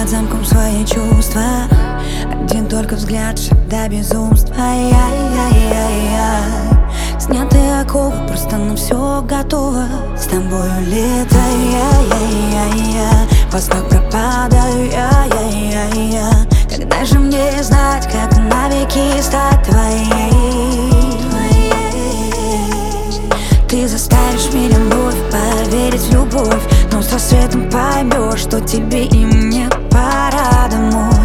под замком свои чувства. Один только взгляд, шаг до безумства. Снятые оковы, просто на все готово. С тобою лето, во снах пропадаю я. Когда же мне знать, как навеки стать твоей? Ты заставишь меня вновь поверить в любовь, но с рассветом поймешь, что тебе и мне пора домой.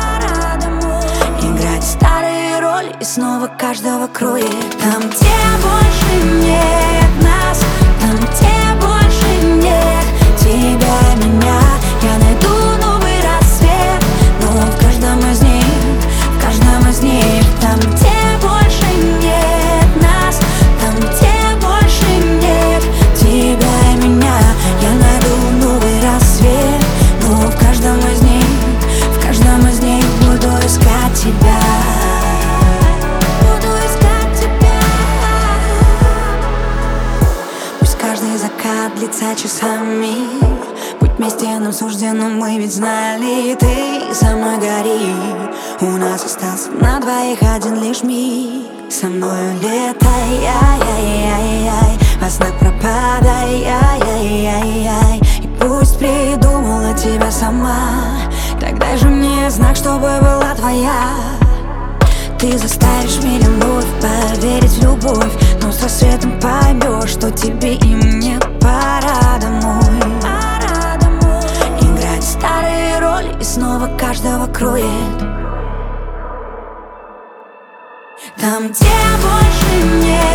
Играть старые роли и снова каждого кроет. Там, где больше нет нас, там, где больше нет тебя и меня, я найду новый рассвет. Но в каждом из них, там, где больше нет нас, там, где больше нет тебя и меня, я найду новый рассвет. Но в каждом из них буду искать тебя. Буду искать тебя. Пусть каждый закат длится часами, будь вместе нам суждено, мы ведь знали. Ты со мной гори, у нас остался на двоих один лишь миг. Со мною лето, во снах пропадай, и пусть придумала тебя сама, тогда же мне знак, чтобы была твоя. Ты заставишь меня вновь поверить в любовь, но с рассветом поймешь, что тебе и мне пора домой. Играть старые роли и снова каждого кроет. Там, где больше нет